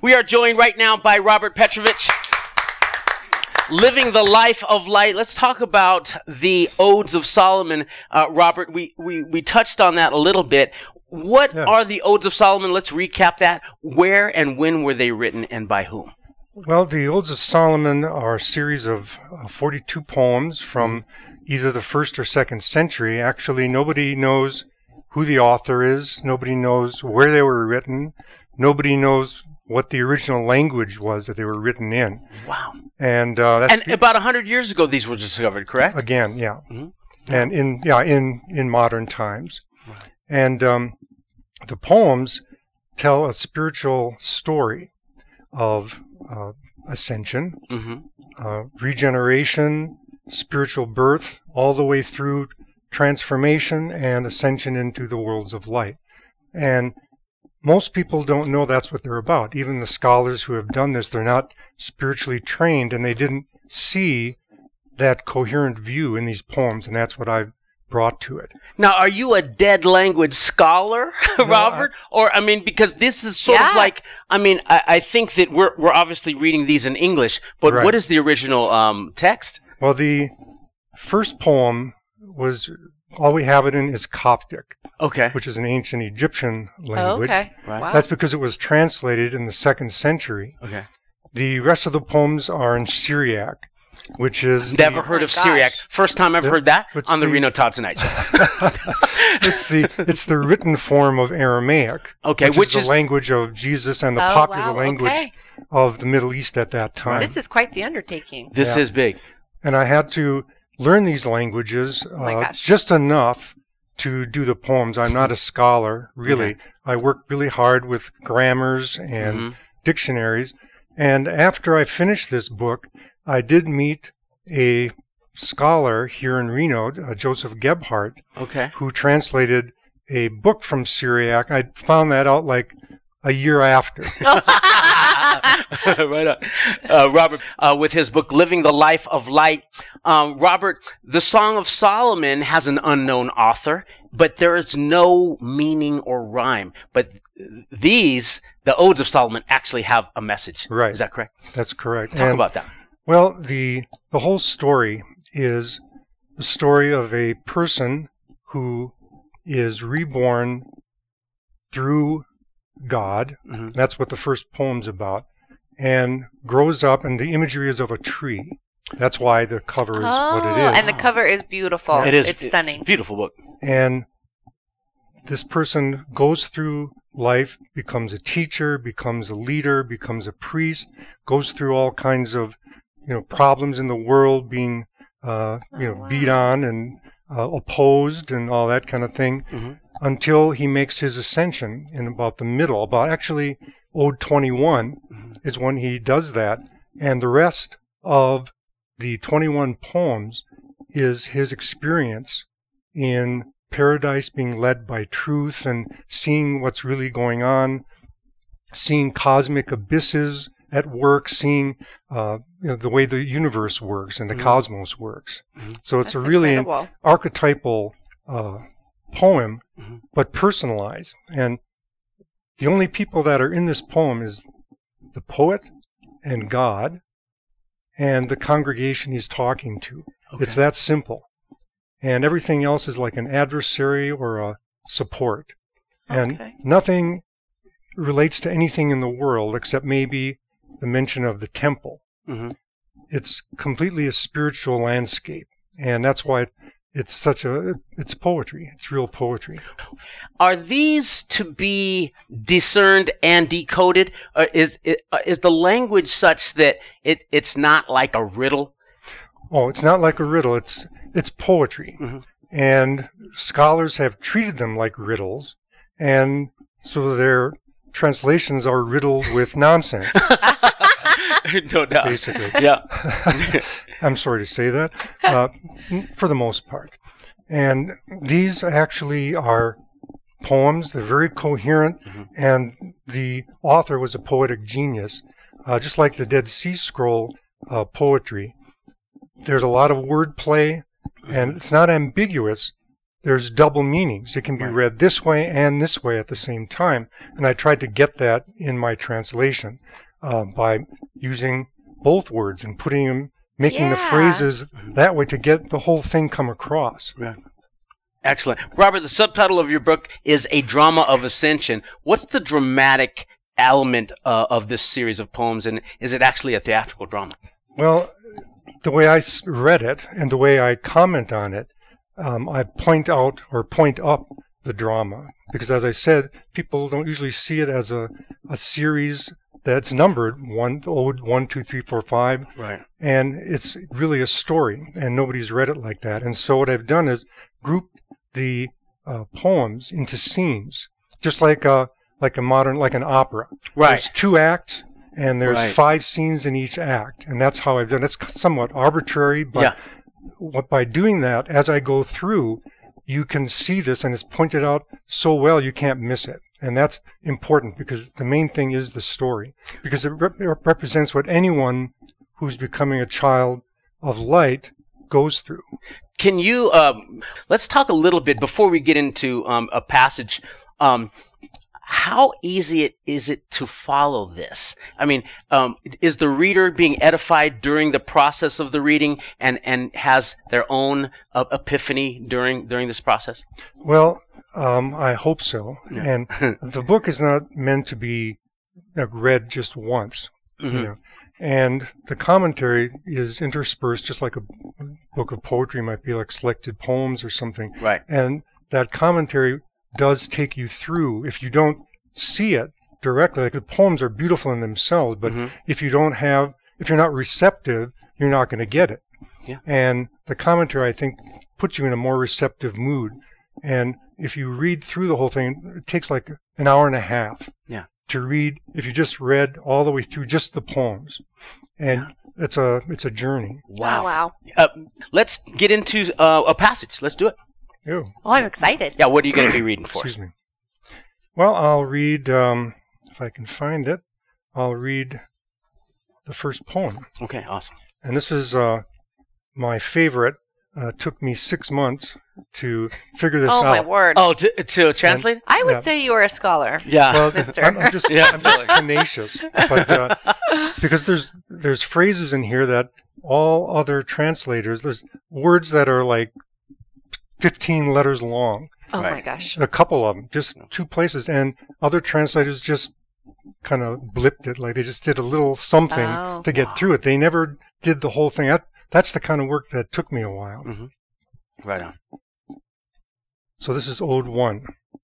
We are joined right now by Robert Petrovich, Living the Life of Light. Let's talk about the Odes of Solomon. Robert, we touched on that a little bit. What are the Odes of Solomon? Let's recap that. Where and when were they written and by whom? Well, the Odes of Solomon are a series of 42 poems from either the 1st or 2nd century. Actually, nobody knows who the author is. Nobody knows where they were written. Nobody knows what the original language was that they were written in. Wow. And about 100 years ago, these were discovered, correct? Again, yeah. Mm-hmm. And in modern times. Right. And the poems tell a spiritual story of ascension, regeneration, spiritual birth, all the way through transformation and ascension into the worlds of light. And most people don't know that's what they're about. Even the scholars who have done this, they're not spiritually trained, and they didn't see that coherent view in these poems, and that's what I've brought to it. Now, are you a dead language scholar, Robert? Because this is sort of like, I think that we're obviously reading these in English, but what is the original text? Well, the first poem was, all we have it in is Coptic, which is an ancient Egyptian language. Right. Wow. That's because it was translated in the 2nd century. Okay. The rest of the poems are in Syriac, which is... Never heard of Syriac. First time I've heard that on the Reno Todd Tonight Show. It's the written form of Aramaic, which is the language of Jesus and the popular language of the Middle East at that time. This is quite the undertaking. This is big. And I had to learn these languages just enough to do the poems. I'm not a scholar, really. Okay. I worked really hard with grammars and dictionaries. And after I finished this book, I did meet a scholar here in Reno, Joseph Gebhardt, who translated a book from Syriac. I found that out like a year after. Right on. Robert, with his book, Living the Life of Light. Robert, the Song of Solomon has an unknown author, but there is no meaning or rhyme. But the Odes of Solomon actually have a message. Right. Is that correct? That's correct. Talk about that. Well, the whole story is the story of a person who is reborn through God. That's what the first poem's about. And grows up, and the imagery is of a tree. That's why the cover is what it is. And the cover is beautiful. It is. It's stunning. It's a beautiful book. And this person goes through life, becomes a teacher, becomes a leader, becomes a priest, goes through all kinds of problems in the world, being beat on and opposed and all that kind of thing, until he makes his ascension in about the middle. About actually Ode 21 is when he does that, and the rest of the 21 poems is his experience in paradise, being led by truth and seeing what's really going on, seeing cosmic abysses at work, seeing the way the universe works and the cosmos works. So it's a really archetypal poem, but personalized. And the only people that are in this poem is the poet and God and the congregation he's talking to. It's that simple. And everything else is like an adversary or a support. And nothing relates to anything in the world except maybe the mention of the temple. It's completely a spiritual landscape. And that's why it's poetry. It's real poetry. Are these to be discerned and decoded? Is the language such that it's not like a riddle? Oh, it's not like a riddle. It's poetry. And scholars have treated them like riddles. And so their translations are riddled with nonsense. No doubt. Basically. Yeah. I'm sorry to say that, for the most part. And these actually are poems. They're very coherent, and the author was a poetic genius. Just like the Dead Sea Scroll poetry, there's a lot of wordplay, and it's not ambiguous. there's double meanings. It can be read this way and this way at the same time. And I tried to get that in my translation by using both words and putting them, making the phrases that way to get the whole thing come across. Right. Excellent. Robert, the subtitle of your book is A Drama of Ascension. What's the dramatic element of this series of poems, and is it actually a theatrical drama? Well, the way I read it and the way I comment on it, I point out or point up the drama. Because as I said, people don't usually see it as a series that's numbered, ode 1, 2, 3, 4, 5. Right. And it's really a story, and nobody's read it like that. And so what I've done is group the poems into scenes, just like an opera. Right. There's 2 acts, and there's 5 scenes in each act, and that's how I've done it. It's somewhat arbitrary, but by doing that, as I go through, you can see this, and it's pointed out so well you can't miss it. And that's important, because the main thing is the story, because it represents what anyone who's becoming a child of light goes through. Can you, let's talk a little bit before we get into a passage. How easy is it to follow this? I mean, is the reader being edified during the process of the reading and has their own epiphany during this process? Well, I hope so. Yeah. And the book is not meant to be read just once. Mm-hmm. You know? And the commentary is interspersed, just like a book of poetry might be, like selected poems or something. Right. And that commentary does take you through. If you don't see it directly, like the poems are beautiful in themselves, but if you're not receptive, you're not going to get it. Yeah. And the commentary, I think, puts you in a more receptive mood. And if you read through the whole thing, it takes like an hour and a half. Yeah. To read, if you just read all the way through just the poems. And it's a journey. Wow. Let's get into a passage. Let's do it. Ew. Oh, I'm excited. Yeah, what are you going to be reading for? Excuse me. Well, I'll read, if I can find it, I'll read the first poem. Okay, awesome. And this is my favorite. Took me 6 months to figure this out. Oh, my word. Oh, to translate? I would say you are a scholar. Yeah. Well, Mister. I'm just tenacious, but because there's phrases in here that all other translators, there's words that are like 15 letters long. Oh, Right. my gosh. A couple of them, just 2 places, and other translators just kind of blipped it, like they just did a little something to get through it. They never did the whole thing. That's the kind of work that took me a while. Mm-hmm. Right on. So this is Ode 1.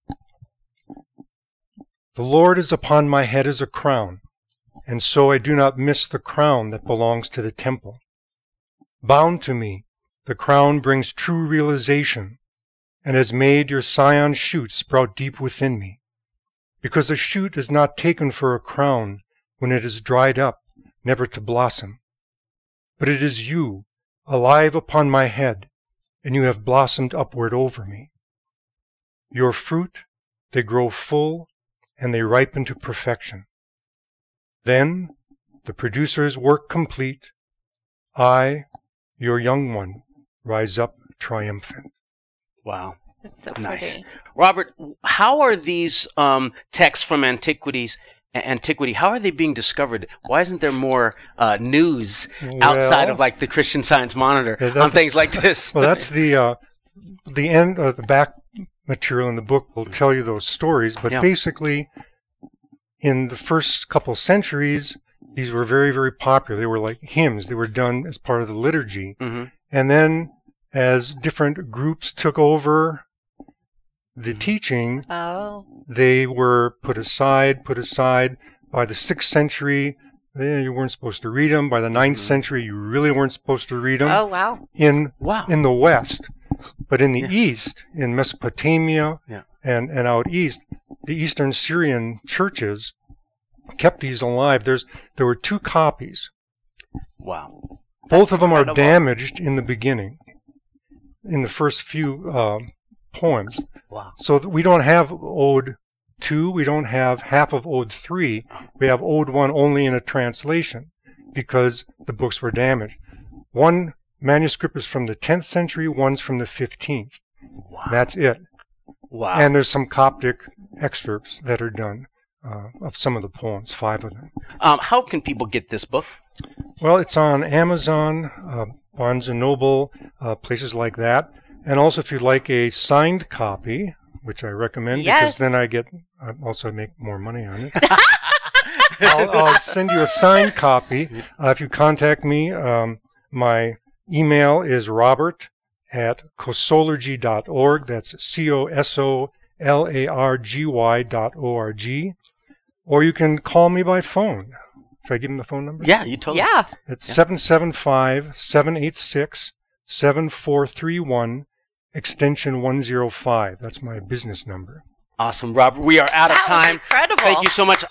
The Lord is upon my head as a crown, and so I do not miss the crown that belongs to the temple. Bound to me, the crown brings true realization, and has made your scion shoot sprout deep within me. Because a shoot is not taken for a crown when it is dried up, never to blossom. But it is you, alive upon my head, and you have blossomed upward over me. Your fruit, they grow full, and they ripen to perfection. Then, the producer's work complete, I, your young one, rise up triumphant. Wow. It's so Nice. pretty. Robert, how are these texts from antiquity, how are they being discovered? Why isn't there more news outside of like the Christian Science Monitor on things like this? Well, that's the end, the back material in the book will tell you those stories, but basically, in the first couple centuries, these were very, very popular. They were like hymns. They were done as part of the liturgy. Mm-hmm. And then, as different groups took over the teaching, they were put aside. By the 6th century, you weren't supposed to read them. By the 9th century, you really weren't supposed to read them. Oh, wow. In the West. But in the East, in Mesopotamia and out East, the Eastern Syrian churches kept these alive. There were 2 copies. Wow. Both of them are damaged in the beginning, in the first few poems. Wow. So we don't have Ode 2, we don't have half of Ode 3. We have Ode 1 only in a translation because the books were damaged. One manuscript is from the 10th century, one's from the 15th. Wow. That's it. Wow. And there's some Coptic excerpts that are done of some of the poems, 5 of them. How can people get this book? Well, it's on Amazon, Barnes & Noble, places like that. And also, if you'd like a signed copy, which I recommend, because Yes. then I also make more money on it. I'll send you a signed copy. If you contact me, my email is robert@cosolargy.org. That's COSOLARGY.org. Or you can call me by phone. Should I give him the phone number? Yeah, you totally. Yeah. It's 775-786-7431, extension 105. That's my business number. Awesome, Robert. We are out of That was time. incredible. Thank you so much.